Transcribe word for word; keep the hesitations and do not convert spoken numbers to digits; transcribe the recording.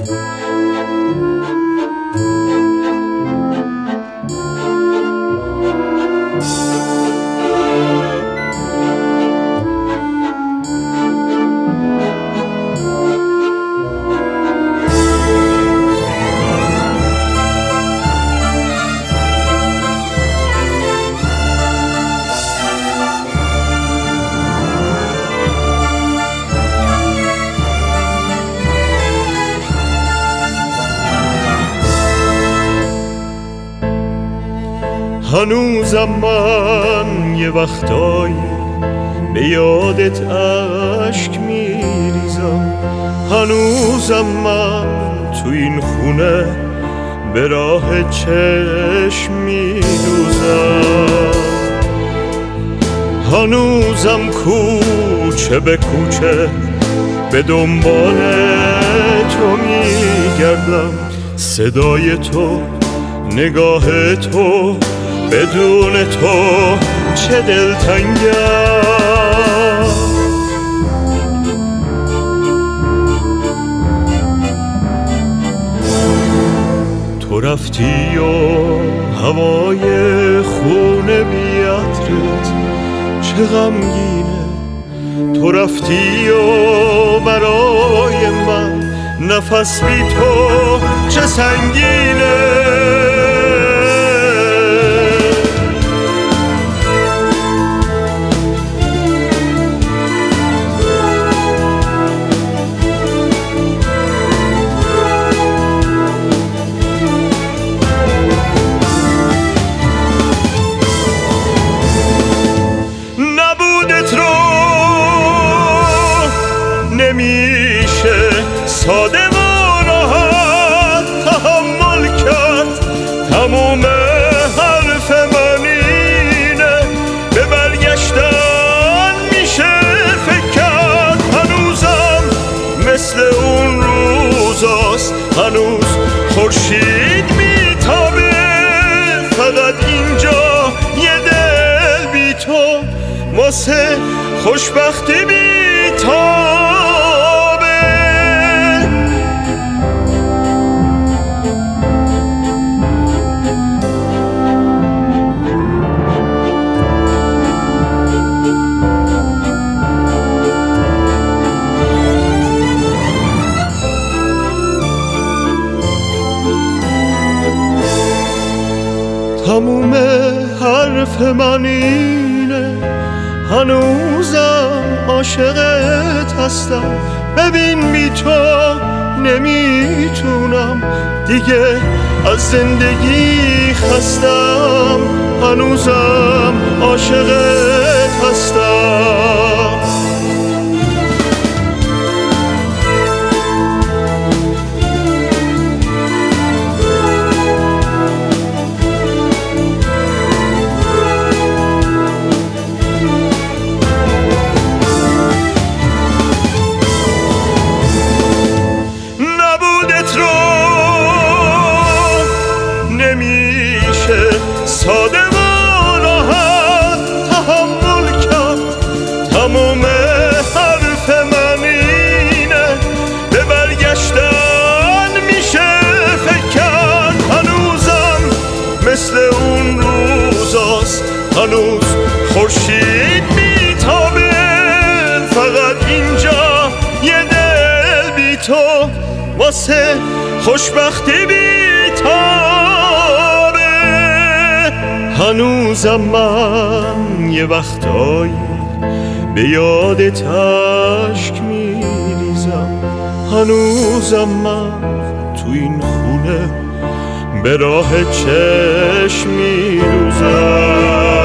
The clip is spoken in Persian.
هنوزم من یه وقتایی به یادت اشک میریزم، هنوزم من تو این خونه به راه چشم میدوزم، هنوزم کوچه به کوچه به دنبال تو میگردم، صدای تو، نگاه تو، بدون تو چه دلتنگم. تو رفتی و هوای خونه بی عطرت چه غمگینه، تو رفتی و برای من نفس بی تو چه سنگینه. نمیشه ساده و راحت تحمل کرد، تموم حرف من اینه به برگشتن میشه فکر کرد، هنوزم مثل اون روزاست، هنوز خورشید میتابه، فقط اینجا یه دل بی تو واسه خوشبختی بیتابه. تموم حرف من اینه هنوزم عاشقت هستم، ببین بی تو نمیتونم دیگه از زندگی خستم، هنوزم عاشقت هستم. نمیشه ساده و راحت تحمل کرد، تموم حرف من اینه به برگشتن میشه فکر کرد، هنوزم مثل اون روزاست، هنوز خورشید میتابه، فقط اینجا یه دل بی تو واسه خوشبختی بیتابه. هنوزم من یه وقتایی به یادت اشک میریزم، هنوزم من تو این خونه به راه چشم میدوزم.